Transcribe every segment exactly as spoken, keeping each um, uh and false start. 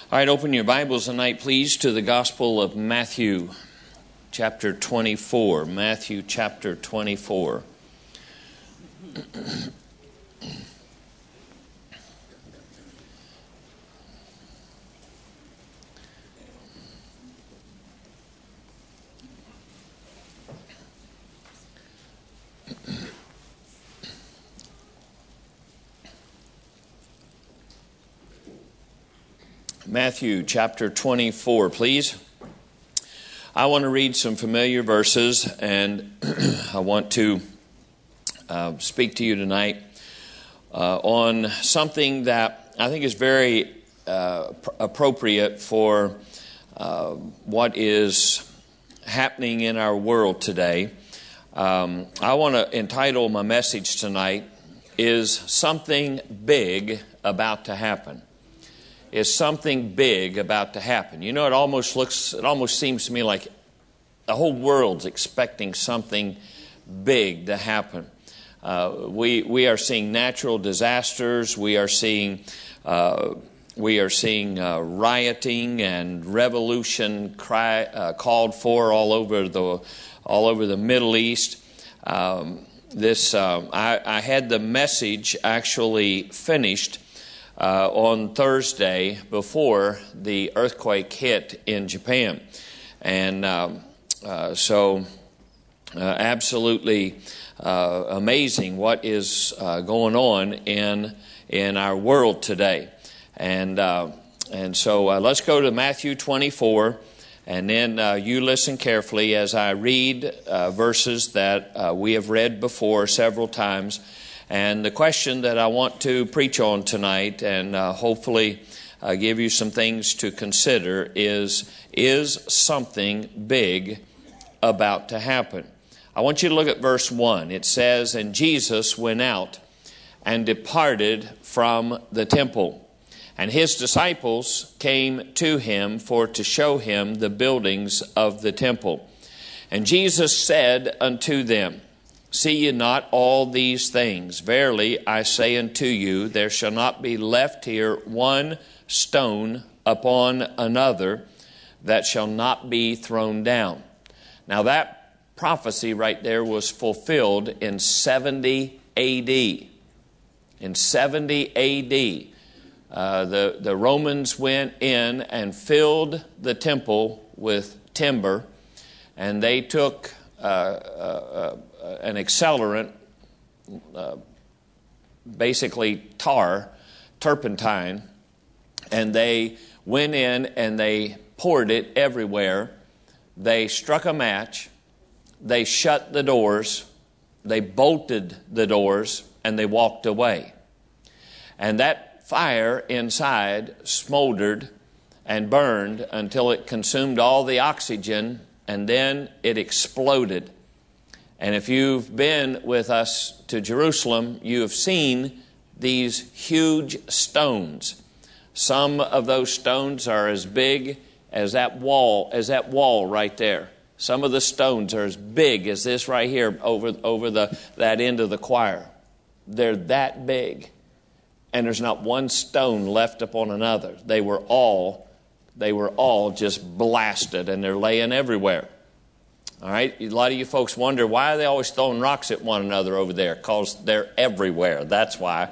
All right, open your Bibles tonight, please, to the Gospel of Matthew, chapter twenty-four. Matthew, chapter twenty-four. Matthew chapter twenty-four, please. I want to read some familiar verses, and I want to uh, speak to you tonight uh, on something that I think is very uh, pr- appropriate for uh, what is happening in our world today. Um, I want to entitle my message tonight, Is Something Big About to Happen? Is something big about to happen? You know, it almost looks, it almost seems to me like the whole world's expecting something big to happen. Uh, we we are seeing natural disasters. We are seeing uh, we are seeing uh, rioting and revolution cry, uh, called for all over the all over the Middle East. Um, this uh, I, I had the message actually finished Uh, on Thursday before the earthquake hit in Japan. And um, uh, so uh, absolutely uh, amazing what is uh, going on in in our world today. And uh, and so uh, let's go to Matthew twenty-four, and then uh, you listen carefully as I read uh, verses that uh, we have read before several times. And the question that I want to preach on tonight and uh, hopefully uh, give you some things to consider is, is something big about to happen? I want you to look at verse one. It says, "And Jesus went out and departed from the temple, and his disciples came to him for to show him the buildings of the temple. And Jesus said unto them, See ye not all these things? Verily I say unto you, there shall not be left here one stone upon another that shall not be thrown down." Now that prophecy right there was fulfilled in seventy A D. In seventy A D, uh, the, the Romans went in and filled the temple with timber, and they took uh, uh, uh, an accelerant, uh, basically tar, turpentine, and they went in and they poured it everywhere. They struck a match, they shut the doors, they bolted the doors, and they walked away. And that fire inside smoldered and burned until it consumed all the oxygen, and then it exploded. And if you've been with us to Jerusalem, you have seen these huge stones. Some of those stones are as big as that wall, as that wall right there. Some of the stones are as big as this right here over, over the, that end of the choir. They're that big. And there's not one stone left upon another. They were all, they were all just blasted, and they're laying everywhere. All right, a lot of you folks wonder, why are they always throwing rocks at one another over there? Because they're everywhere. That's why.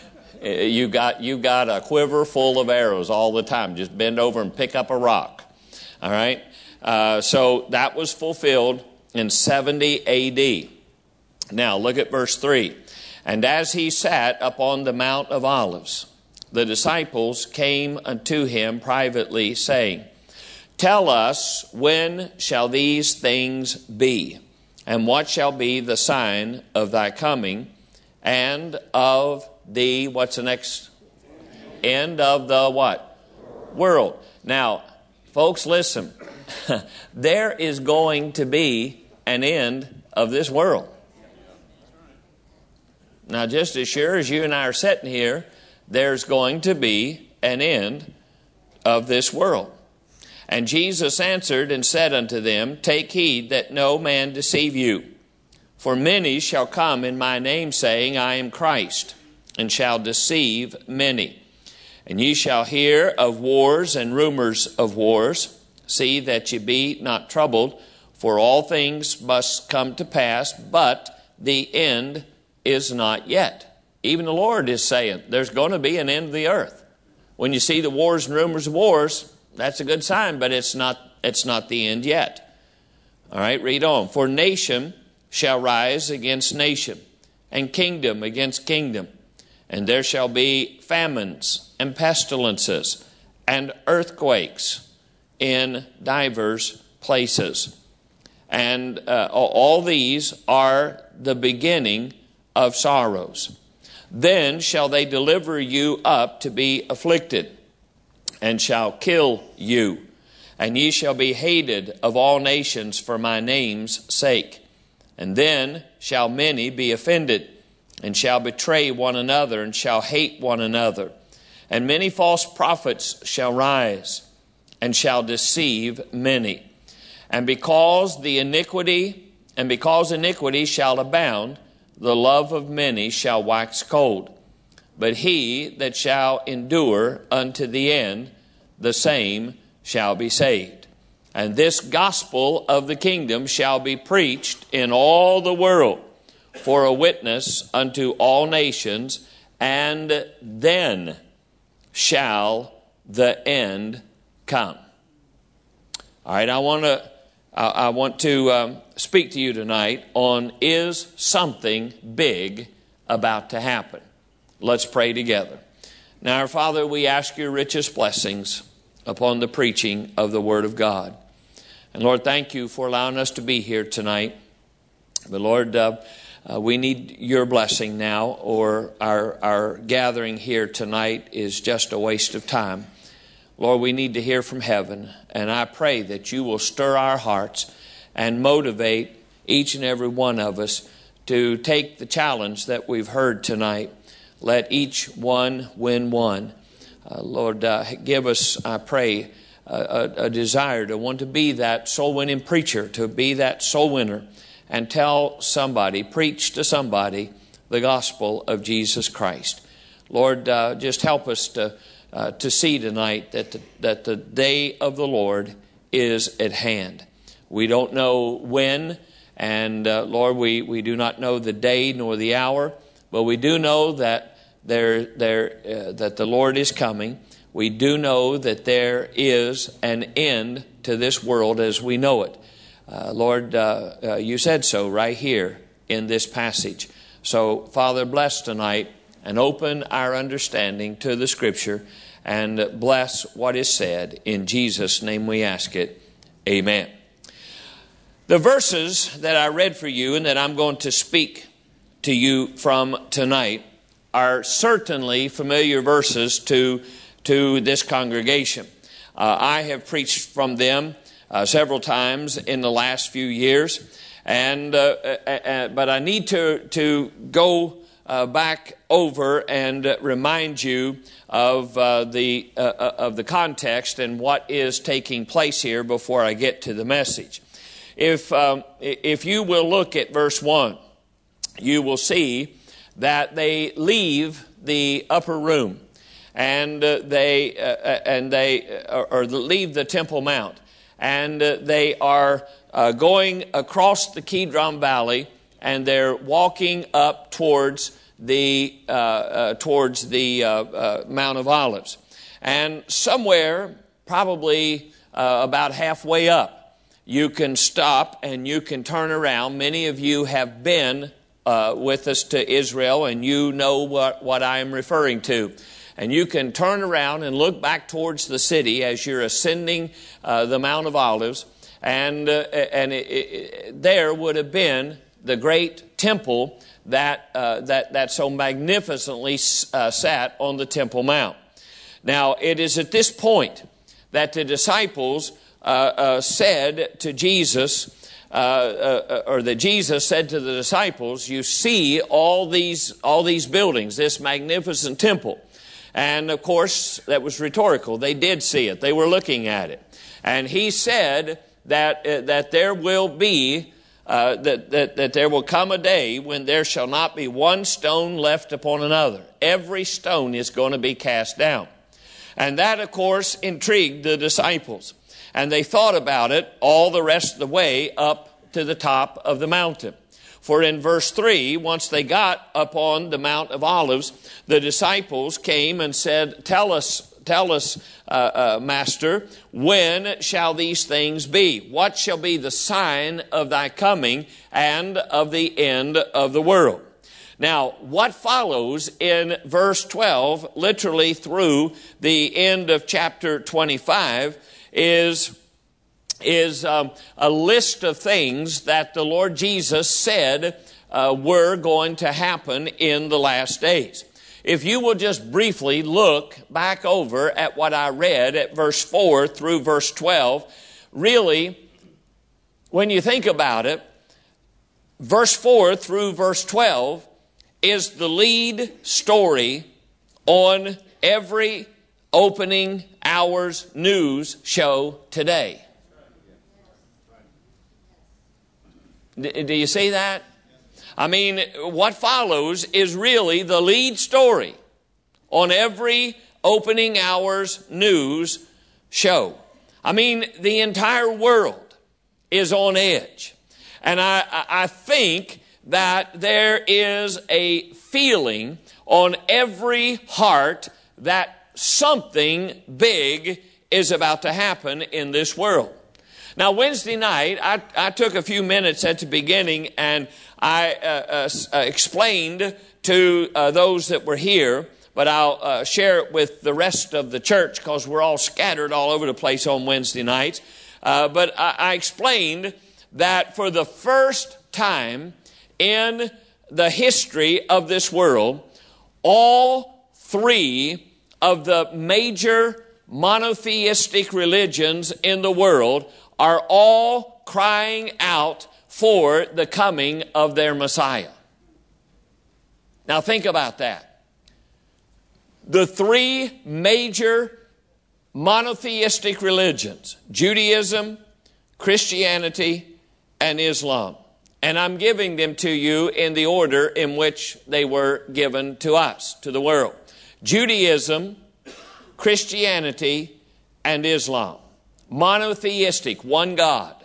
You got you got a quiver full of arrows all the time. Just bend over and pick up a rock. All right, uh, so that was fulfilled in seventy A D. Now look at verse three. "And as he sat upon the Mount of Olives, the disciples came unto him privately, saying, Tell us, when shall these things be? And what shall be the sign of thy coming and of the," what's the next? End of the what? World. Now, folks, listen. There is going to be an end of this world. Now, just as sure as you and I are sitting here, there's going to be an end of this world. "And Jesus answered and said unto them, Take heed that no man deceive you. For many shall come in my name, saying, I am Christ, and shall deceive many. And ye shall hear of wars and rumors of wars. See that ye be not troubled, for all things must come to pass, but the end is not yet. Even the Lord is saying there's going to be an end of the earth. When you see the wars and rumors of wars, that's a good sign, but it's not, it's not the end yet. All right, read on. For nation shall rise against nation, and kingdom against kingdom. And there shall be famines and pestilences and earthquakes in divers places. And uh, all these are the beginning of sorrows. Then shall they deliver you up to be afflicted, and shall kill you. And ye shall be hated of all nations for my name's sake. And then shall many be offended, and shall betray one another, and shall hate one another. And many false prophets shall rise, and shall deceive many. And because the iniquity, and because iniquity shall abound, the love of many shall wax cold. But he that shall endure unto the end, the same shall be saved. And this gospel of the kingdom shall be preached in all the world for a witness unto all nations, and then shall the end come. All right, I want to I want to um, speak to you tonight on, is something big about to happen? Let's pray together. Now, our Father, we ask your richest blessings upon the preaching of the Word of God. And Lord, thank you for allowing us to be here tonight. But Lord, uh, uh, we need your blessing now, or our, our gathering here tonight is just a waste of time. Lord, we need to hear from heaven, and I pray that you will stir our hearts and motivate each and every one of us to take the challenge that we've heard tonight. Let each one win one. Uh, Lord, uh, give us, I pray, a, a, a desire to want to be that soul-winning preacher, to be that soul winner, and tell somebody, preach to somebody the gospel of Jesus Christ. Lord, uh, just help us to Uh, to see tonight that the, that the day of the Lord is at hand. We don't know when, and uh, Lord, we, we do not know the day nor the hour, but we do know that there there uh, that the Lord is coming. We do know that there is an end to this world as we know it. Uh, Lord, uh, uh, you said so right here in this passage. So, Father, bless tonight and open our understanding to the Scripture, and bless what is said. In Jesus' name we ask it. Amen. The verses that I read for you and that I'm going to speak to you from tonight are certainly familiar verses to, to this congregation. Uh, I have preached from them uh, several times in the last few years, and uh, uh, uh, but I need to, to go Uh, back over and uh, remind you of uh, the uh, of the context and what is taking place here before I get to the message. If um, if you will look at verse one, you will see that they leave the upper room and uh, they uh, and they uh, or leave the Temple Mount, and uh, they are uh, going across the Kidron Valley, and they're walking up towards the uh, uh, towards the uh, uh, Mount of Olives. And somewhere, probably uh, about halfway up, you can stop and you can turn around. Many of you have been uh, with us to Israel, and you know what, what I am referring to. And you can turn around and look back towards the city as you're ascending uh, the Mount of Olives, and uh, and it, it, there would have been the great temple that uh, that that so magnificently uh, sat on the Temple Mount. Now, it is at this point that the disciples uh, uh, said to Jesus, uh, uh, or that Jesus said to the disciples, "You see all these all these buildings, this magnificent temple." And of course, that was rhetorical. They did see it. They were looking at it. And he said that uh, that there will be uh, that, that that there will come a day when there shall not be one stone left upon another. Every stone is going to be cast down. And that, of course, intrigued the disciples. And they thought about it all the rest of the way up to the top of the mountain. For in verse three, once they got up on the Mount of Olives, the disciples came and said, Tell us, tell us, uh, uh, Master, when shall these things be? What shall be the sign of thy coming and of the end of the world? Now, what follows in verse twelve, literally through the end of chapter twenty-five, is is um, a list of things that the Lord Jesus said uh, were going to happen in the last days. If you will just briefly look back over at what I read at verse four through verse twelve, really, when you think about it, verse four through verse twelve is the lead story on every opening hour's news show today. Do you see that? I mean, what follows is really the lead story on every opening hour's news show. I mean, the entire world is on edge. And I, I think that there is a feeling on every heart that something big is about to happen in this world. Now, Wednesday night, I, I took a few minutes at the beginning and I uh, uh, explained to uh, those that were here, but I'll uh, share it with the rest of the church because we're all scattered all over the place on Wednesday nights. Uh, but I, I explained that for the first time in the history of this world, all three of the major monotheistic religions in the world are all crying out for the coming of their Messiah. Now think about that. The three major monotheistic religions, Judaism, Christianity, and Islam. And I'm giving them to you in the order in which they were given to us, to the world. Judaism, Christianity, and Islam. Monotheistic, one God.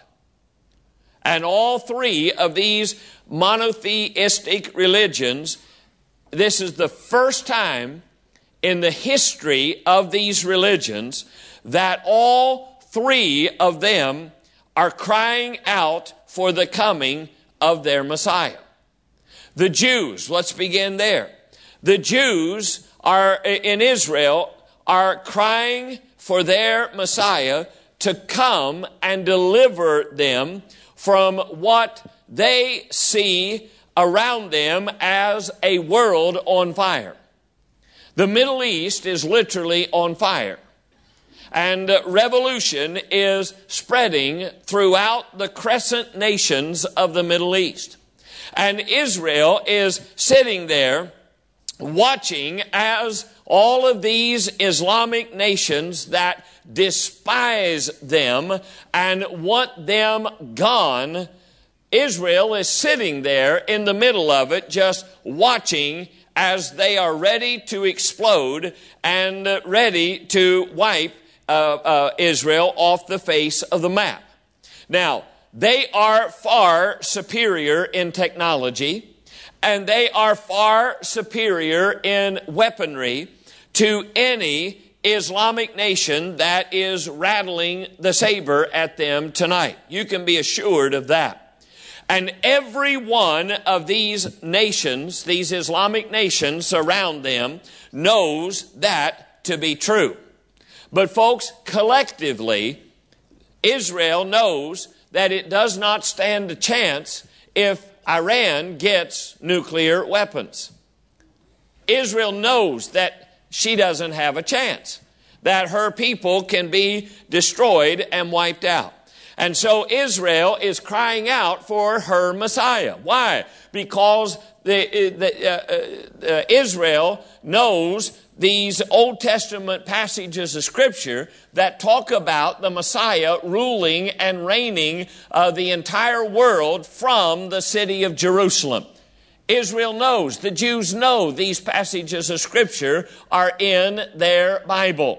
And all three of these monotheistic religions, this is the first time in the history of these religions that all three of them are crying out for the coming of their Messiah. The Jews, let's begin there. The Jews are in Israel are crying for their Messiah to come and deliver them from what they see around them as a world on fire. The Middle East is literally on fire. And revolution is spreading throughout the crescent nations of the Middle East. And Israel is sitting there watching as all of these Islamic nations that despise them and want them gone, Israel is sitting there in the middle of it just watching as they are ready to explode and ready to wipe uh, uh, Israel off the face of the map. Now, they are far superior in technology, and they are far superior in weaponry to any Islamic nation that is rattling the saber at them tonight. You can be assured of that. And every one of these nations, these Islamic nations around them, knows that to be true. But folks, collectively, Israel knows that it does not stand a chance if Iran gets nuclear weapons. Israel knows that she doesn't have a chance, that her people can be destroyed and wiped out. And so Israel is crying out for her Messiah. Why? Because the, the, uh, uh, Israel knows these Old Testament passages of Scripture that talk about the Messiah ruling and reigning uh, the entire world from the city of Jerusalem. Israel knows, the Jews know these passages of Scripture are in their Bible.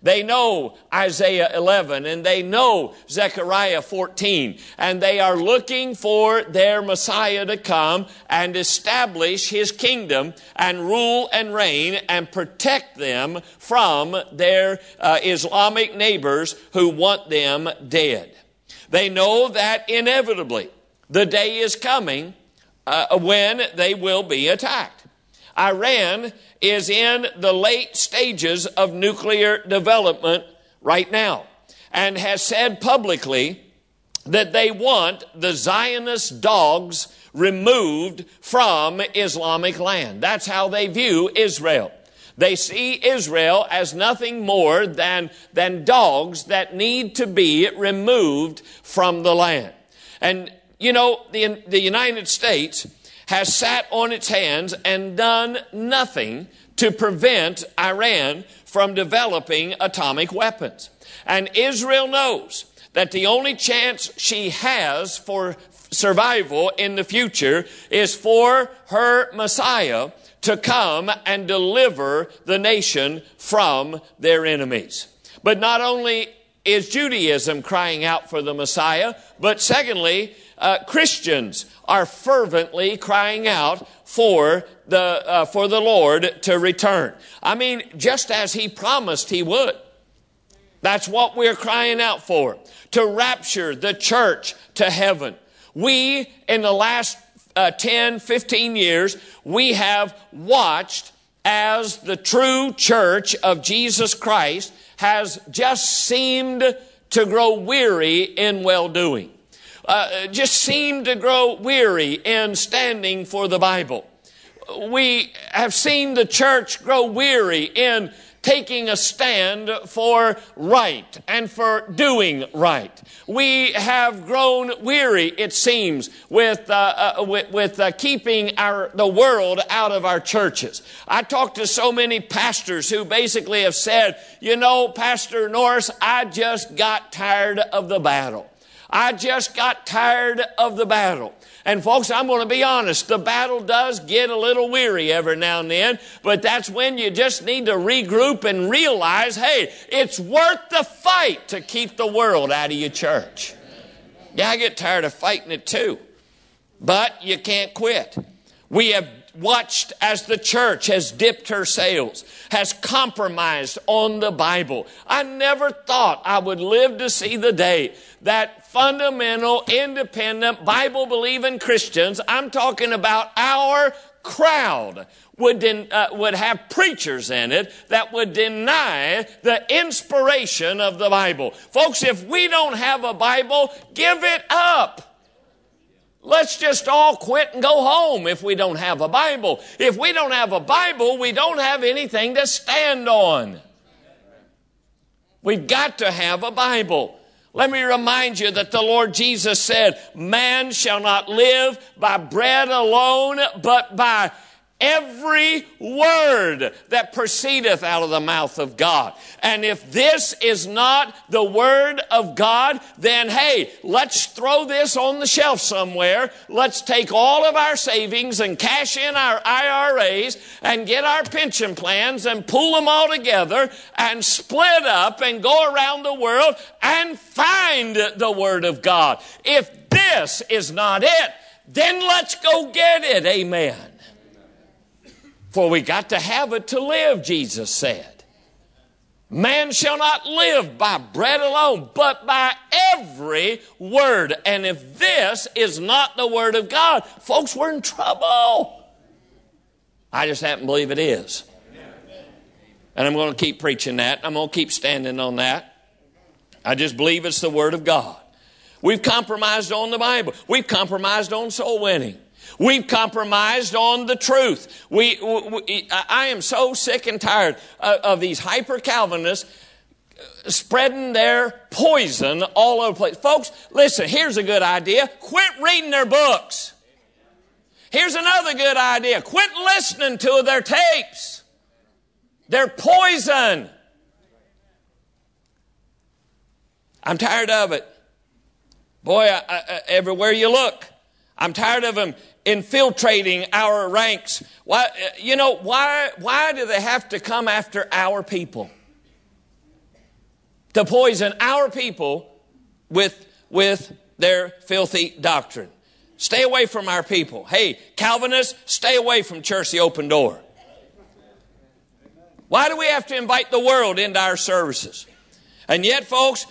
They know Isaiah eleven, and they know Zechariah fourteen, and they are looking for their Messiah to come and establish his kingdom and rule and reign and protect them from their uh, Islamic neighbors who want them dead. They know that inevitably the day is coming uh, when they will be attacked. Iran is in the late stages of nuclear development right now and has said publicly that they want the Zionist dogs removed from Islamic land. That's how they view Israel. They see Israel as nothing more than, than dogs that need to be removed from the land. And, you know, the, the United States has sat on its hands and done nothing to prevent Iran from developing atomic weapons. And Israel knows that the only chance she has for survival in the future is for her Messiah to come and deliver the nation from their enemies. But not only is Judaism crying out for the Messiah, but secondly, uh, Christians are fervently crying out for the uh, for the Lord to return. I mean, just as he promised he would. That's what we're crying out for, to rapture the church to heaven. We, in the last uh, ten, fifteen years, we have watched as the true church of Jesus Christ has just seemed to grow weary in well-doing. Uh, just seemed to grow weary in standing for the Bible. We have seen the church grow weary in taking a stand for right and for doing right. We have grown weary, it seems, with uh, uh, with, with uh, keeping our the world out of our churches. I talked to so many pastors who basically have said, you know, Pastor Norris, I just got tired of the battle. I just got tired of the battle. And folks, I'm going to be honest, the battle does get a little weary every now and then, but that's when you just need to regroup and realize, hey, it's worth the fight to keep the world out of your church. Yeah, I get tired of fighting it too, but you can't quit. We have watched as the church has dipped her sails, has compromised on the Bible. I never thought I would live to see the day that fundamental, independent, Bible-believing Christians, I'm talking about our crowd, would, den- uh, would have preachers in it that would deny the inspiration of the Bible. Folks, if we don't have a Bible, give it up. Let's just all quit and go home if we don't have a Bible. If we don't have a Bible, we don't have anything to stand on. We've got to have a Bible. Let me remind you that the Lord Jesus said, man shall not live by bread alone, but by every word that proceedeth out of the mouth of God. And if this is not the word of God, then hey, let's throw this on the shelf somewhere. Let's take all of our savings and cash in our I R As and get our pension plans and pull them all together and split up and go around the world and find the word of God. If this is not it, then let's go get it. Amen. For we got to have it to live, Jesus said. Man shall not live by bread alone, but by every word. And if this is not the word of God, folks, we're in trouble. I just happen to believe it is. And I'm going to keep preaching that. I'm going to keep standing on that. I just believe it's the word of God. We've compromised on the Bible. We've compromised on soul winning. We've compromised on the truth. We, we, I am so sick and tired of, of these hyper-Calvinists spreading their poison all over the place. Folks, listen, here's a good idea. Quit reading their books. Here's another good idea. Quit listening to their tapes. They're poison. I'm tired of it. Boy, I, I, everywhere you look, I'm tired of them infiltrating our ranks. Why, you know, why, why do they have to come after our people? to poison our people with, with their filthy doctrine. Stay away from our people. Hey, Calvinists, stay away from Church the Open Door. Why do we have to invite the world into our services? And yet, folks,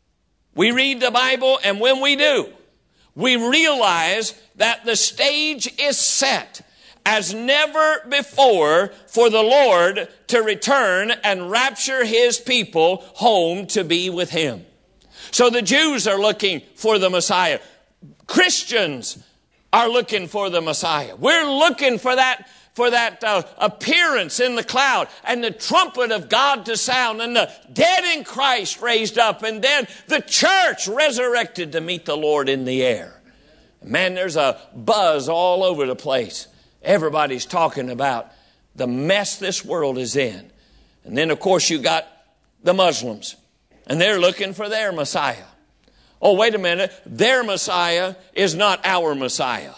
we read the Bible, and when we do, we realize that the stage is set as never before for the Lord to return and rapture His people home to be with Him. So the Jews are looking for the Messiah. Christians are looking for the Messiah. We're looking for that for that uh, appearance in the cloud and the trumpet of God to sound and the dead in Christ raised up and then the church resurrected to meet the Lord in the air. Man, there's a buzz all over the place. Everybody's talking about the mess this world is in. And then, of course, you got the Muslims, and they're looking for their Messiah. Oh, wait a minute. Their Messiah is not our Messiah.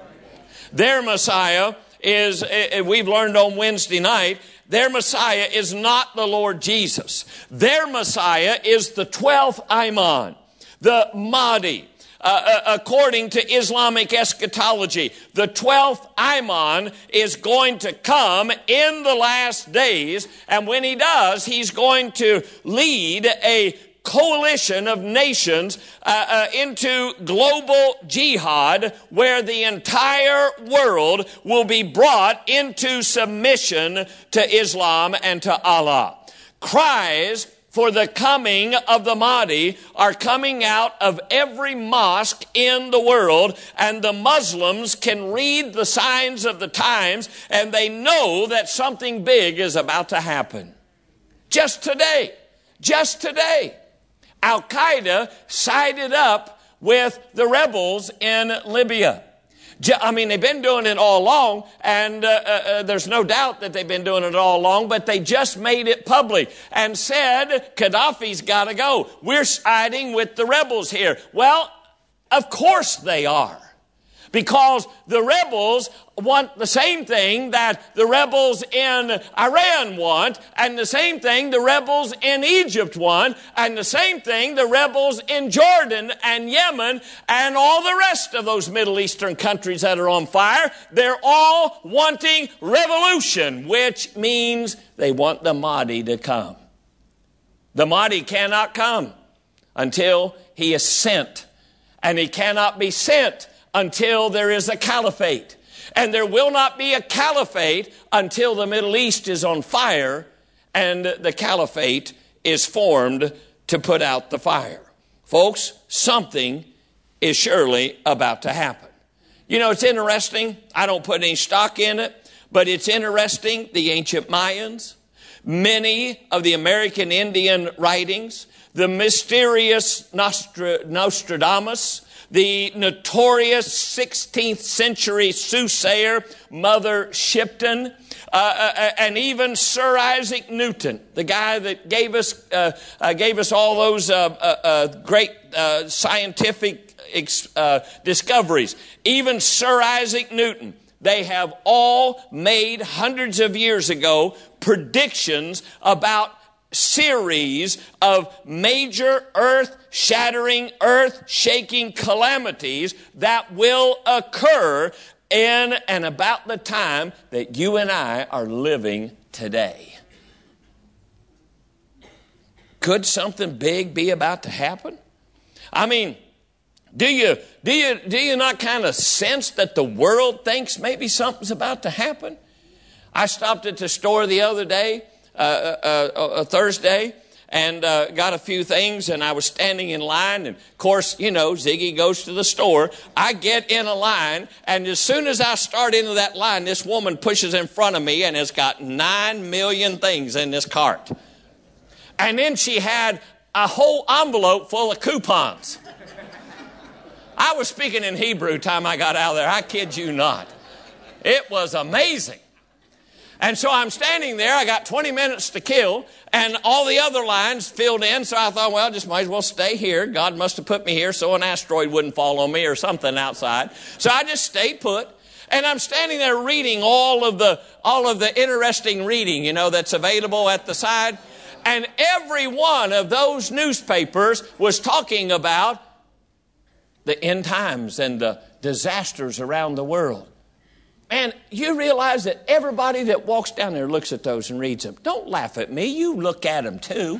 Their Messiah is, we've learned on Wednesday night, their Messiah is not the Lord Jesus. Their Messiah is the twelfth Imam, the Mahdi. Uh, according to Islamic eschatology, the twelfth Imam is going to come in the last days, and when he does, he's going to lead a coalition of nations uh, uh, into global jihad, where the entire world will be brought into submission to Islam and to Allah. Cries for the coming of the Mahdi are coming out of every mosque in the world, and the Muslims can read the signs of the times, and they know that something big is about to happen. Just today, just today, Al-Qaeda sided up with the rebels in Libya. I mean, they've been doing it all along, and uh, uh, there's no doubt that they've been doing it all along, but they just made it public and said, Gaddafi's got to go. We're siding with the rebels here. Well, of course they are. Because the rebels want the same thing that the rebels in Iran want, and the same thing the rebels in Egypt want, and the same thing the rebels in Jordan and Yemen and all the rest of those Middle Eastern countries that are on fire. They're all wanting revolution, which means they want the Mahdi to come. The Mahdi cannot come until he is sent, and he cannot be sent until there is a caliphate. And there will not be a caliphate until the Middle East is on fire and the caliphate is formed to put out the fire. Folks, something is surely about to happen. You know, it's interesting. I don't put any stock in it, but it's interesting. The ancient Mayans, many of the American Indian writings, the mysterious Nostra- Nostradamus, the notorious sixteenth century soothsayer, Mother Shipton, uh, uh, and even Sir Isaac Newton, the guy that gave us uh, uh, gave us all those uh, uh, uh, great uh, scientific ex- uh, discoveries. Even Sir Isaac Newton, they have all made hundreds of years ago predictions about series of major earth-shattering, earth-shaking calamities that will occur in and about the time that you and I are living today. Could something big be about to happen? I mean, do you do you do you not kind of sense that the world thinks maybe something's about to happen? I stopped at the store the other day, Uh, uh, uh, Thursday, and uh, got a few things, and I was standing in line, and of course, you know, Ziggy goes to the store. I get in a line, and as soon as I start into that line, this woman pushes in front of me and has got nine million things in this cart. And then she had a whole envelope full of coupons. I was speaking in Hebrew time I got out of there. I kid you not. It was amazing. And so I'm standing there. I got twenty minutes to kill, and all the other lines filled in. So I thought, well, just might as well stay here. God must have put me here so an asteroid wouldn't fall on me or something outside. So I just stayed put, and I'm standing there reading all of the all of the interesting reading, you know, that's available at the side. And every one of those newspapers was talking about the end times and the disasters around the world. And you realize that everybody that walks down there looks at those and reads them. Don't laugh at me. You look at them too.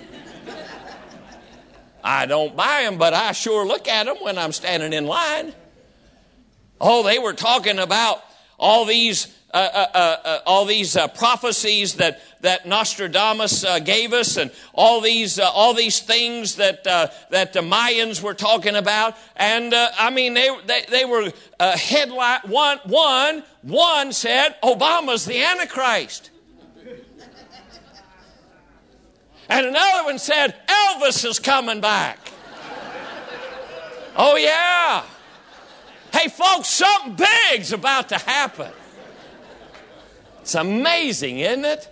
I don't buy them, but I sure look at them when I'm standing in line. Oh, they were talking about all these uh, uh, uh, all these uh, prophecies that that Nostradamus uh, gave us, and all these uh, all these things that uh, that the Mayans were talking about. And uh, I mean, they they, they were uh, headline one one one said Obama's the Antichrist, and another one said Elvis is coming back. Oh yeah. Hey, folks, something big's about to happen. It's amazing, isn't it?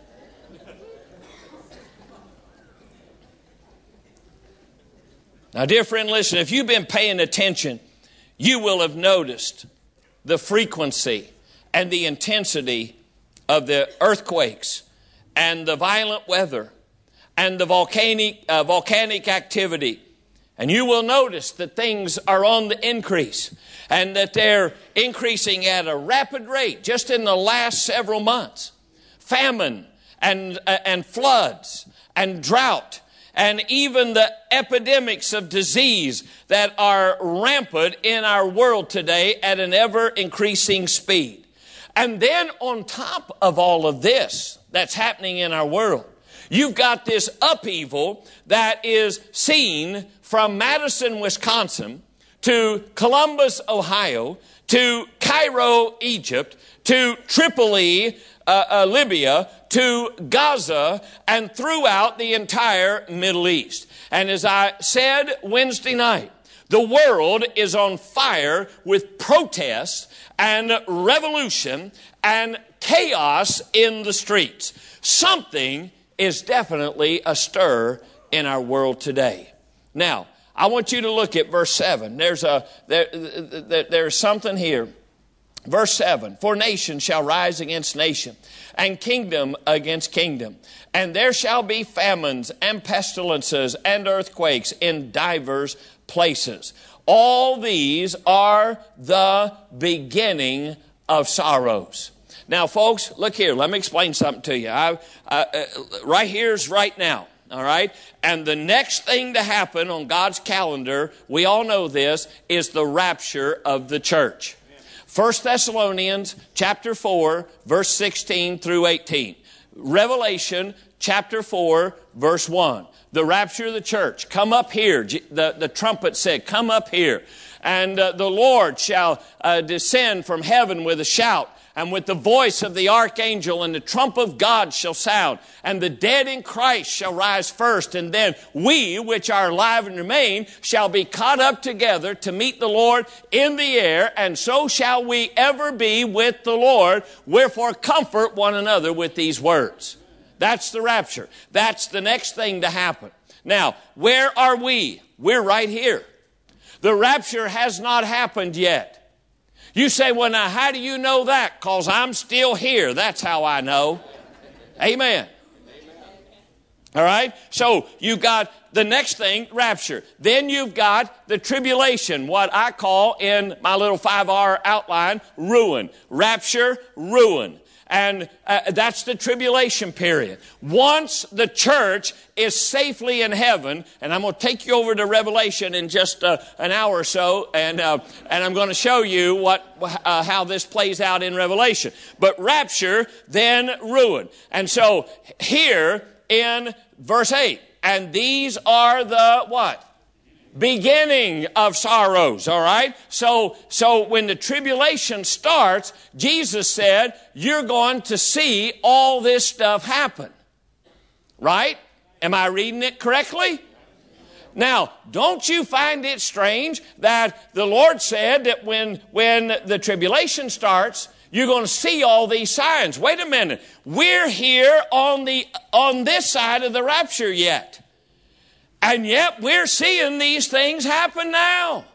Now, dear friend, listen, if you've been paying attention, you will have noticed the frequency and the intensity of the earthquakes and the violent weather and the volcanic, uh, volcanic activity. And you will notice that things are on the increase and that they're increasing at a rapid rate just in the last several months. Famine and, uh, and floods and drought and even the epidemics of disease that are rampant in our world today at an ever increasing speed. And then on top of all of this that's happening in our world, you've got this upheaval that is seen from Madison, Wisconsin, to Columbus, Ohio, to Cairo, Egypt, to Tripoli, uh, uh, Libya, to Gaza, and throughout the entire Middle East. And as I said Wednesday night, the world is on fire with protests and revolution and chaos in the streets. Something is definitely astir in our world today. Now, I want you to look at verse seven. There's a there, there, there's something here. Verse seven, for nation shall rise against nation, and kingdom against kingdom. And there shall be famines and pestilences and earthquakes in divers places. All these are the beginning of sorrows. Now, folks, look here. Let me explain something to you. I, uh, uh, right here's right now. All right? And the next thing to happen on God's calendar, we all know this, is the rapture of the church. First Thessalonians chapter four, verse sixteen through eighteen. Revelation chapter four, verse one. The rapture of the church. Come up here. The, the trumpet said, come up here. And uh, the Lord shall uh, descend from heaven with a shout, and with the voice of the archangel, and the trump of God shall sound, and the dead in Christ shall rise first, and then we, which are alive and remain, shall be caught up together to meet the Lord in the air, and so shall we ever be with the Lord. Wherefore comfort one another with these words. That's the rapture. That's the next thing to happen. Now, where are we? We're right here. The rapture has not happened yet. You say, well, now, how do you know that? Because I'm still here. That's how I know. Amen. All right? So you've got the next thing, rapture. Then you've got the tribulation, what I call in my little five R outline, ruin. Rapture, ruin. And uh, that's the tribulation period. Once the church is safely in heaven, and I'm going to take you over to Revelation in just uh, an hour or so, and uh, and I'm going to show you what uh, how this plays out in Revelation. But rapture, then ruin. And so here in verse eight, and these are the what? Beginning of sorrows, all right? So, so when the tribulation starts, Jesus said, you're going to see all this stuff happen. Right? Am I reading it correctly? Now, don't you find it strange that the Lord said that when, when the tribulation starts, you're going to see all these signs. Wait a minute. We're here on the, on this side of the rapture yet. And yet we're seeing these things happen now.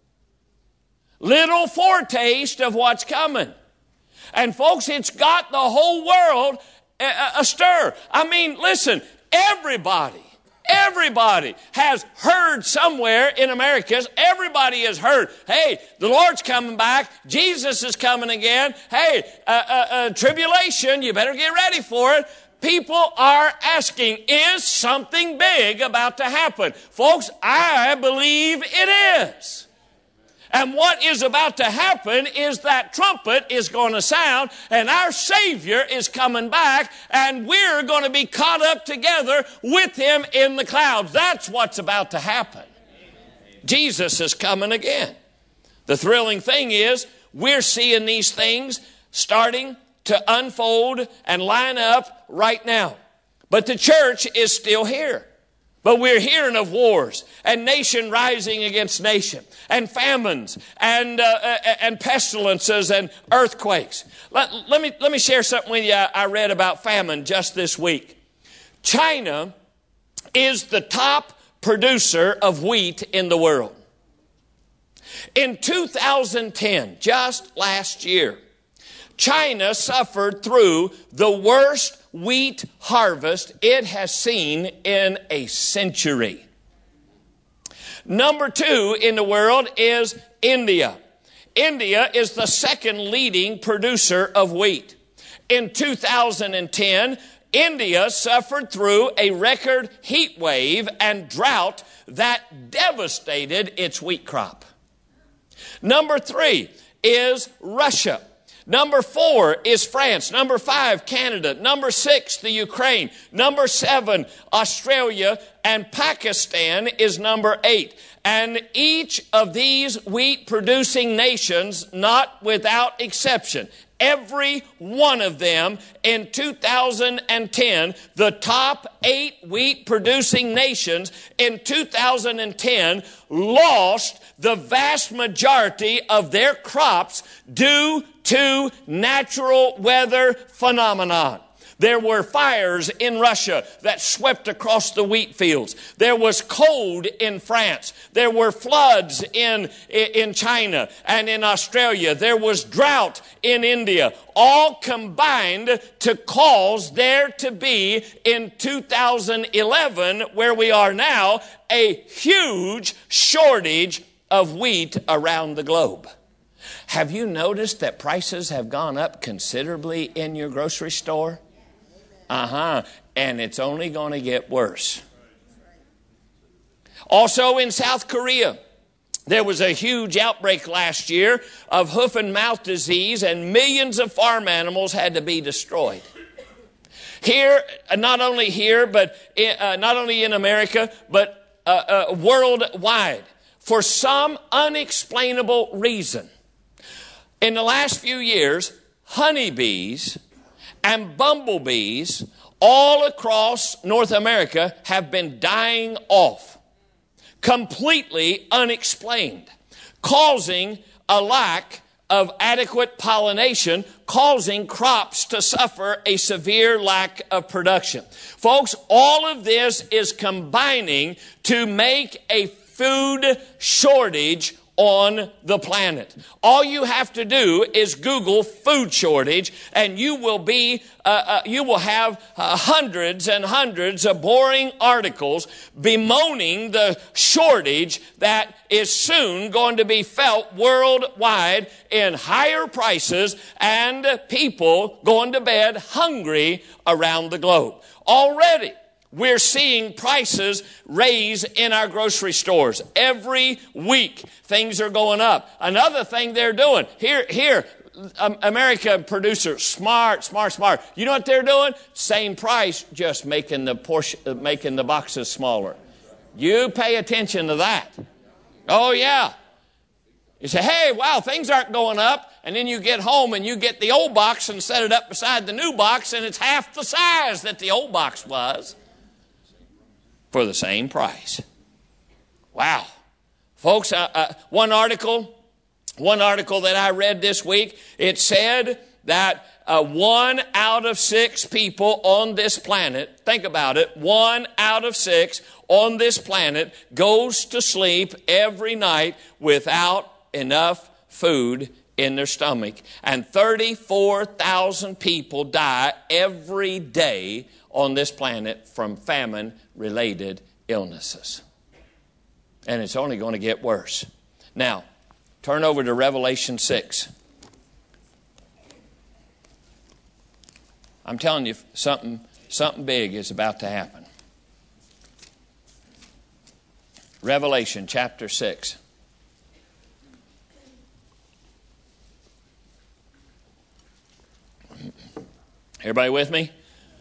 Little foretaste of what's coming. And folks, it's got the whole world astir. I mean, listen, Everybody, everybody has heard somewhere in America. Everybody has heard, hey, the Lord's coming back. Jesus is coming again. Hey, uh, uh, uh, tribulation, you better get ready for it. People are asking, is something big about to happen? Folks, I believe it is. And what is about to happen is that trumpet is going to sound, and our Savior is coming back, and we're going to be caught up together with Him in the clouds. That's what's about to happen. Jesus is coming again. The thrilling thing is, we're seeing these things starting to unfold and line up right now. But the church is still here. But we're hearing of wars and nation rising against nation and famines and uh, and pestilences and earthquakes. Let, let me let me share something with you I read about famine just this week. China is the top producer of wheat in the world. In two thousand ten, just last year, China suffered through the worst wheat harvest it has seen in a century. Number two in the world is India. India is the second leading producer of wheat. In two thousand ten, India suffered through a record heat wave and drought that devastated its wheat crop. Number three is Russia. Number four is France. Number five, Canada. Number six, the Ukraine. Number seven, Australia. And Pakistan is number eight. And each of these wheat-producing nations, not without exception, every one of them in two thousand ten, the top eight wheat-producing nations in two thousand ten lost the vast majority of their crops due to natural weather phenomenon. There were fires in Russia that swept across the wheat fields. There was cold in France. There were floods in, in China and in Australia. There was drought in India. All combined to cause there to be, in two thousand eleven, where we are now, a huge shortage of wheat around the globe. Have you noticed that prices have gone up considerably in your grocery store? Uh-huh. And it's only going to get worse. Also in South Korea, there was a huge outbreak last year of hoof and mouth disease, and millions of farm animals had to be destroyed. Here, not only here, but in, uh, not only in America, but uh, uh, worldwide, for some unexplainable reason, in the last few years, honeybees and bumblebees all across North America have been dying off, completely unexplained, causing a lack of adequate pollination, causing crops to suffer a severe lack of production. Folks, all of this is combining to make a food shortage on the planet. All you have to do is Google food shortage, and you will be uh, uh, you will have uh, hundreds and hundreds of boring articles bemoaning the shortage that is soon going to be felt worldwide in higher prices and people going to bed hungry around the globe. Already, we're seeing prices raise in our grocery stores. Every week, things are going up. Another thing they're doing, here, here, um, American producers, smart, smart, smart. You know what they're doing? Same price, just making the portion, uh, making the boxes smaller. You pay attention to that. Oh, yeah. You say, hey, wow, things aren't going up. And then you get home and you get the old box and set it up beside the new box, and it's half the size that the old box was. For the same price. Wow. Folks, uh, uh, one article, one article that I read this week, it said that uh, one out of six people on this planet, think about it, one out of six on this planet goes to sleep every night without enough food in their stomach. And thirty-four thousand people die every day on this planet from famine-related illnesses. And it's only going to get worse. Now, turn over to Revelation six. I'm telling you, something, something big is about to happen. Revelation chapter six. Everybody with me?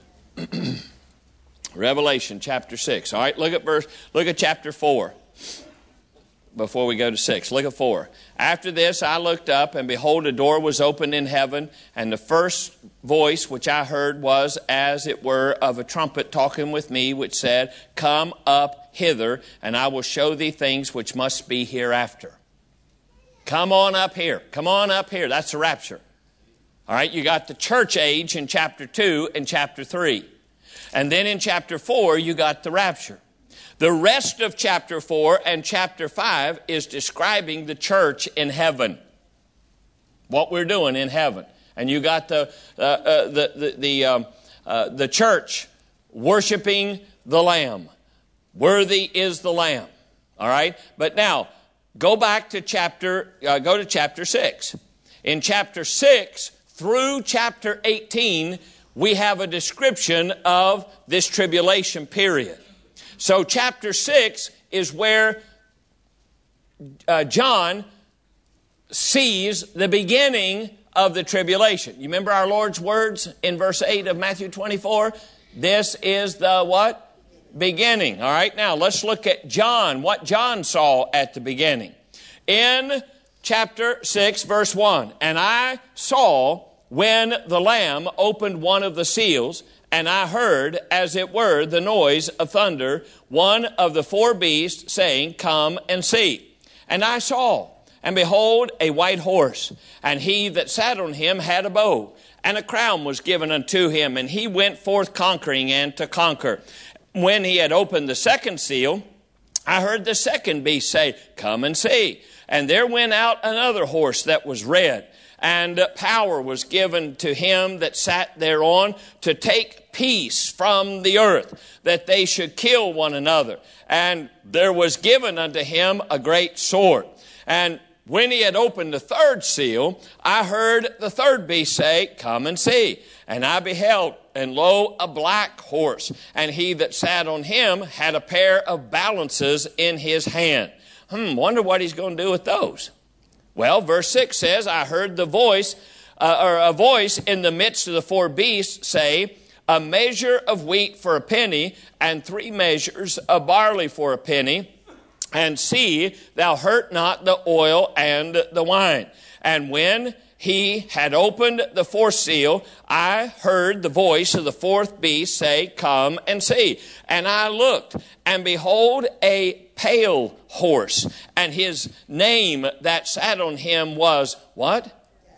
Revelation chapter six. All right, look at verse, look at chapter four. Before we go to six, look at four. After this I looked up, and behold, a door was opened in heaven, and the first voice which I heard was as it were of a trumpet talking with me, which said, Come up hither, and I will show thee things which must be hereafter. Come on up here. Come on up here. That's the rapture. All right, you got the church age in chapter two and chapter three. And then in chapter four, you got the rapture. The rest of chapter four and chapter five is describing the church in heaven. What we're doing in heaven. And you got the uh, uh, the the the, um, uh, the church worshiping the Lamb. Worthy is the Lamb. All right? But now, go back to chapter, uh, go to chapter six. In chapter six through chapter eighteen, we have a description of this tribulation period. So chapter six is where uh, John sees the beginning of the tribulation. You remember our Lord's words in verse eight of Matthew twenty-four? This is the what? Beginning. All right, now let's look at John, what John saw at the beginning. In chapter six, verse one, and I saw when the Lamb opened one of the seals, and I heard, as it were, the noise of thunder, one of the four beasts saying, Come and see. And I saw, and behold, a white horse, and he that sat on him had a bow, and a crown was given unto him, and he went forth conquering and to conquer. When he had opened the second seal, I heard the second beast say, Come and see. And there went out another horse that was red, and power was given to him that sat thereon to take peace from the earth, that they should kill one another. And there was given unto him a great sword. And when he had opened the third seal, I heard the third beast say, Come and see. And I beheld, and lo, a black horse, and he that sat on him had a pair of balances in his hand. Hmm, wonder what he's going to do with those. Well, verse six says, I heard the voice, uh, or a voice in the midst of the four beasts say, A measure of wheat for a penny, and three measures of barley for a penny. And see, thou hurt not the oil and the wine. And when he had opened the fourth seal, I heard the voice of the fourth beast say, Come and see. And I looked, and behold, a pale horse, and his name that sat on him was what?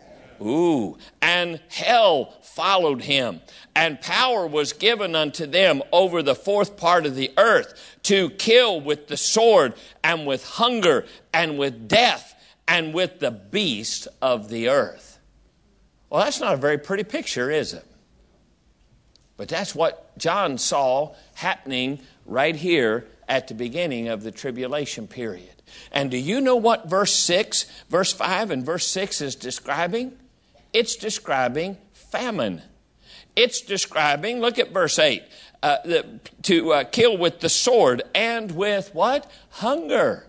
Ooh, and hell followed him, and power was given unto them over the fourth part of the earth to kill with the sword, and with hunger, and with death, and with the beast of the earth. Well, that's not a very pretty picture, is it? But that's what John saw happening right here at the beginning of the tribulation period. And do you know what verse six, verse five and verse six is describing? It's describing famine. It's describing, look at verse eight, uh, the, to uh, kill with the sword and with what? Hunger.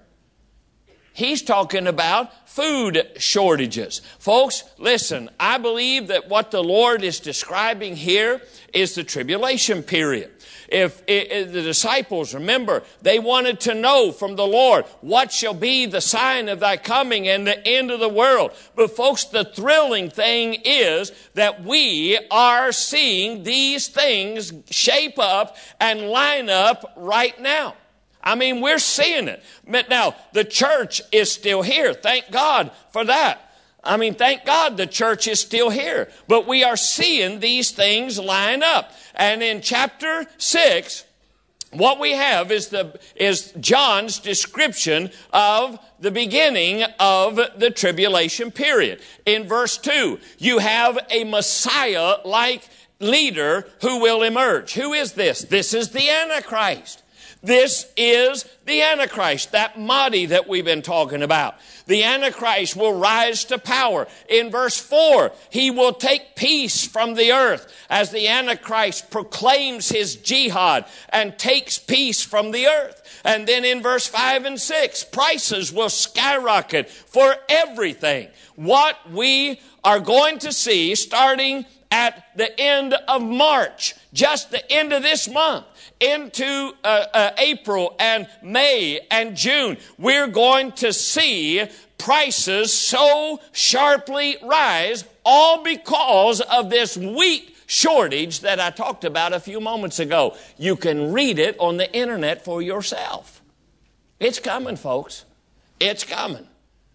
He's talking about food shortages. Folks, listen, I believe that what the Lord is describing here is the tribulation period. If, if the disciples, remember, they wanted to know from the Lord, what shall be the sign of thy coming and the end of the world? But folks, the thrilling thing is that we are seeing these things shape up and line up right now. I mean, we're seeing it. But now, the church is still here. Thank God for that. I mean, thank God the church is still here. But we are seeing these things line up. And in chapter six, what we have is the is John's description of the beginning of the tribulation period. In verse two, you have a Messiah like leader who will emerge. Who is this? This is the Antichrist. This is the Antichrist, that Mahdi that we've been talking about. The Antichrist will rise to power. In verse four, he will take peace from the earth as the Antichrist proclaims his jihad and takes peace from the earth. And then in verse five and six, prices will skyrocket for everything. What we are going to see starting at the end of March, just the end of this month, into uh, uh, April and May and June, we're going to see prices so sharply rise, all because of this wheat shortage that I talked about a few moments ago. You can read it on the internet for yourself. It's coming, folks. It's coming.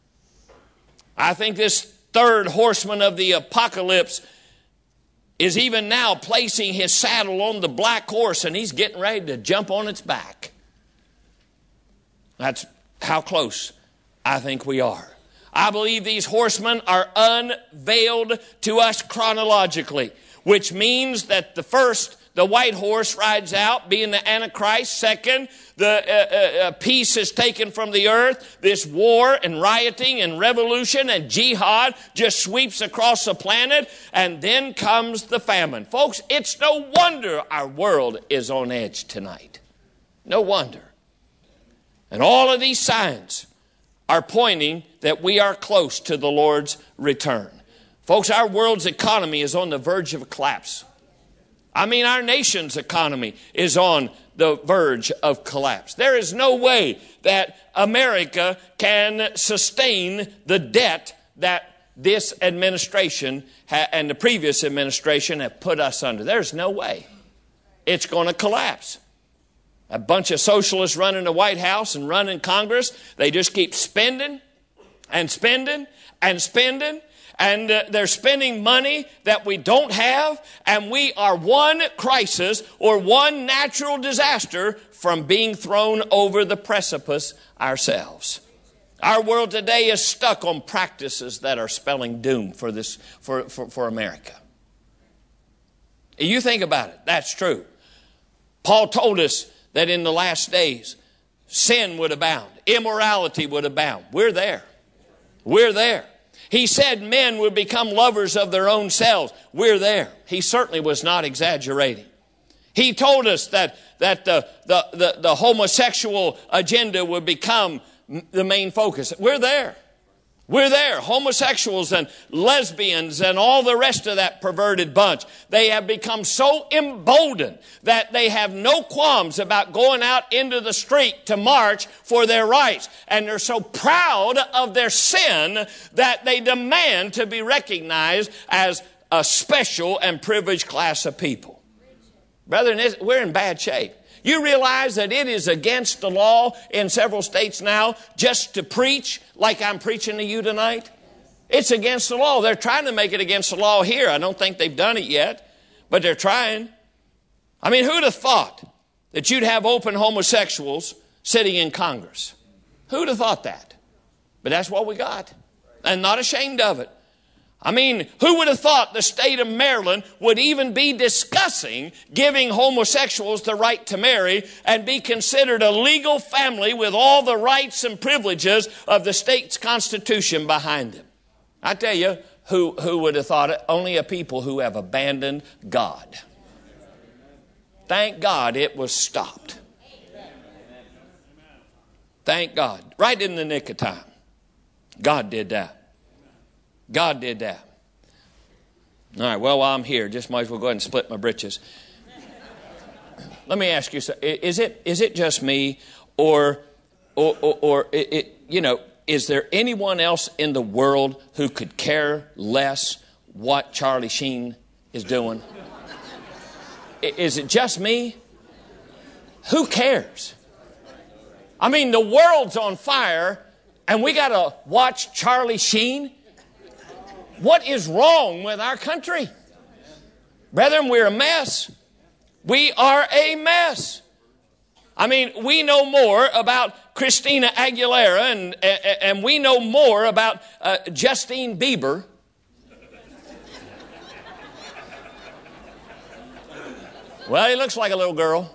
I think this third horseman of the apocalypse is even now placing his saddle on the black horse, and he's getting ready to jump on its back. That's how close I think we are. I believe these horsemen are unveiled to us chronologically, which means that the first, the white horse rides out, being the Antichrist. Second, the uh, uh, peace is taken from the earth. This war and rioting and revolution and jihad just sweeps across the planet. And then comes the famine. Folks, it's no wonder our world is on edge tonight. No wonder. And all of these signs are pointing that we are close to the Lord's return. Folks, our world's economy is on the verge of collapse. I mean, our nation's economy is on the verge of collapse. There is no way that America can sustain the debt that this administration ha- and the previous administration have put us under. There's no way. It's going to collapse. A bunch of socialists running the White House and running Congress, they just keep spending and spending and spending. And uh, they're spending money that we don't have, and we are one crisis or one natural disaster from being thrown over the precipice ourselves. Our world today is stuck on practices that are spelling doom for this for, for, for America. You think about it, that's true. Paul told us that in the last days, sin would abound, immorality would abound. We're there. We're there. He said men would become lovers of their own selves. We're there. He certainly was not exaggerating. He told us that, that the, the, the, the homosexual agenda would become the main focus. We're there. We're there. Homosexuals and lesbians and all the rest of that perverted bunch. They have become so emboldened that they have no qualms about going out into the street to march for their rights. And they're so proud of their sin that they demand to be recognized as a special and privileged class of people. Brethren, we're in bad shape. You realize that it is against the law in several states now just to preach like I'm preaching to you tonight? It's against the law. They're trying to make it against the law here. I don't think they've done it yet, but they're trying. I mean, who'd have thought that you'd have open homosexuals sitting in Congress? Who'd have thought that? But that's what we got, and not ashamed of it. I mean, who would have thought the state of Maryland would even be discussing giving homosexuals the right to marry and be considered a legal family with all the rights and privileges of the state's constitution behind them? I tell you, who, who would have thought it? Only a people who have abandoned God. Thank God it was stopped. Thank God. Right in the nick of time. God did that. God did that. All right, well, while I'm here, just might as well go ahead and split my britches. Let me ask you, is it is it just me, or, or, or, or it, it, you know, is there anyone else in the world who could care less what Charlie Sheen is doing? Is it just me? Who cares? I mean, the world's on fire, and we got to watch Charlie Sheen? What is wrong with our country? Brethren, we're a mess. We are a mess. I mean, we know more about Christina Aguilera and, and we know more about uh, Justine Bieber Well, he looks like a little girl.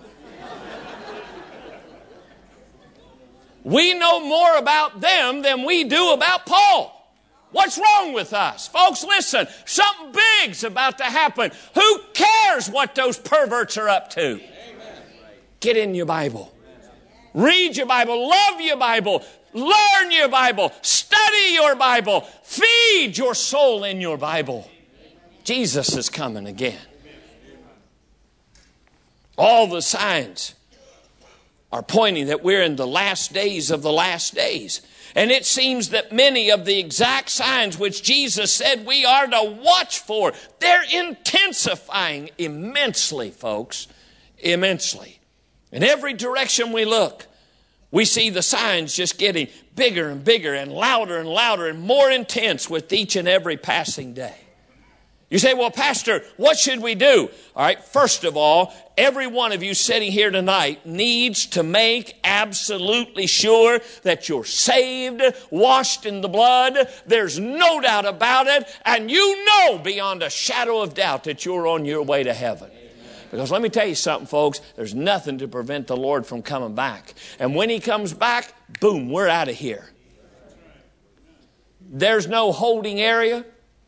We know more about them than we do about Paul. What's wrong with us? Folks, listen, something big's about to happen. Who cares what those perverts are up to? Get in your Bible. Read your Bible. Love your Bible. Learn your Bible. Study your Bible. Feed your soul in your Bible. Jesus is coming again. All the signs are pointing that we're in the last days of the last days. And it seems that many of the exact signs which Jesus said we are to watch for, they're intensifying immensely, folks. Immensely. In every direction we look, we see the signs just getting bigger and bigger and louder and louder and more intense with each and every passing day. You say, well, Pastor, what should we do? All right, first of all, every one of you sitting here tonight needs to make absolutely sure that you're saved, washed in the blood. There's no doubt about it. And you know beyond a shadow of doubt that you're on your way to heaven. Because let me tell you something, folks, there's nothing to prevent the Lord from coming back. And when He comes back, boom, we're out of here. There's no holding area.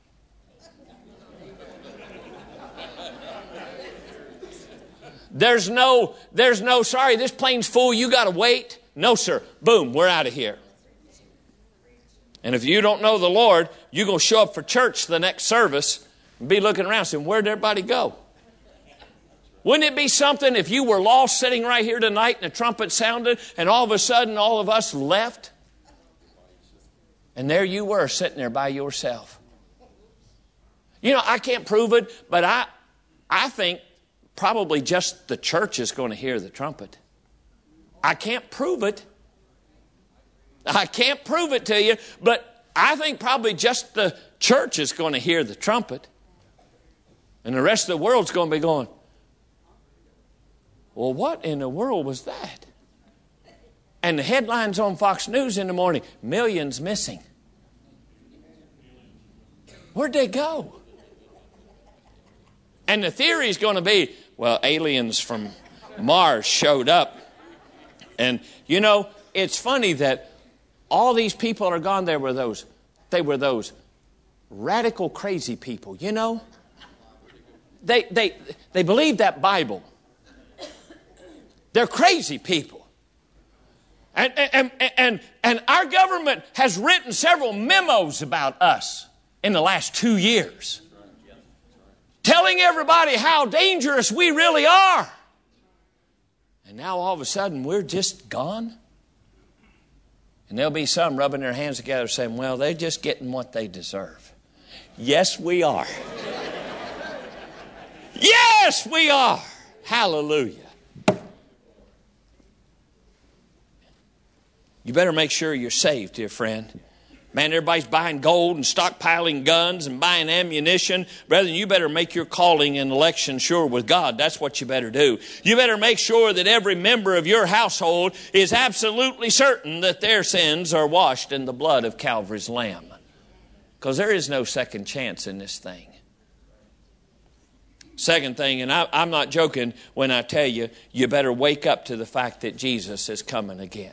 There's no, there's no, sorry, this plane's full, you got to wait. No, sir. Boom, we're out of here. And if you don't know the Lord, you're going to show up for church the next service and be looking around saying, where'd everybody go? Wouldn't it be something if you were lost sitting right here tonight and the trumpet sounded and all of a sudden all of us left? And there you were sitting there by yourself. You know, I can't prove it, but I, I think probably just the church is going to hear the trumpet. I can't prove it. I can't prove it to you, but I think probably just the church is going to hear the trumpet. And the rest of the world's going to be going, well, what in the world was that? And the headlines on Fox News in the morning, millions missing. Where'd they go? And the theory is going to be, well, aliens from Mars showed up. And, you know, it's funny that all these people are gone. There were those, they were those radical crazy people, you know. They, they, they believe that Bible. They're crazy people. And, and, and, and our government has written several memos about us in the last two years. Telling everybody how dangerous we really are. And now all of a sudden we're just gone. And there'll be some rubbing their hands together saying, well, they're just getting what they deserve. Yes, we are. Yes, we are. Hallelujah. You better make sure you're saved, dear friend. Man, everybody's buying gold and stockpiling guns and buying ammunition. Brethren, you better make your calling and election sure with God. That's what you better do. You better make sure that every member of your household is absolutely certain that their sins are washed in the blood of Calvary's Lamb. Because there is no second chance in this thing. Second thing, and I, I'm not joking when I tell you, you better wake up to the fact that Jesus is coming again.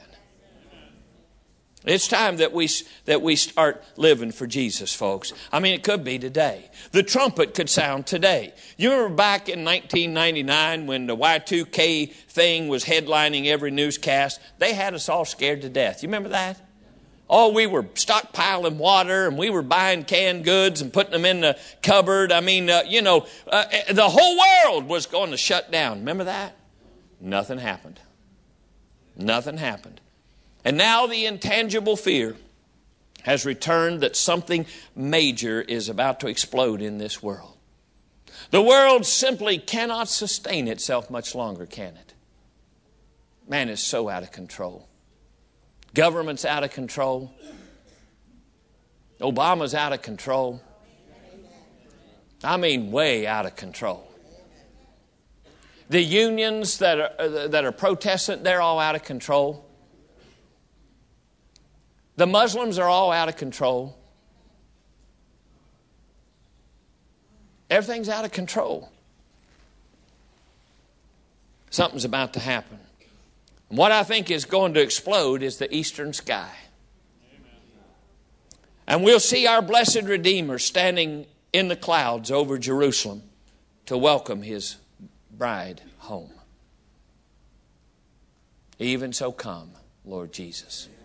It's time that we that we start living for Jesus, folks. I mean, it could be today. The trumpet could sound today. You remember back in nineteen ninety-nine when the Y two K thing was headlining every newscast? They had us all scared to death. You remember that? Oh, we were stockpiling water and we were buying canned goods and putting them in the cupboard. I mean, uh, you know, uh, the whole world was going to shut down. Remember that? Nothing happened. Nothing happened. And now the intangible fear has returned that something major is about to explode in this world. The world simply cannot sustain itself much longer, can it? Man, it's so out of control. Government's out of control. Obama's out of control. I mean, way out of control. The unions that are, that are protesting, they're all out of control. The Muslims are all out of control. Everything's out of control. Something's about to happen. And what I think is going to explode is the eastern sky. And we'll see our blessed Redeemer standing in the clouds over Jerusalem to welcome his bride home. Even so come, Lord Jesus.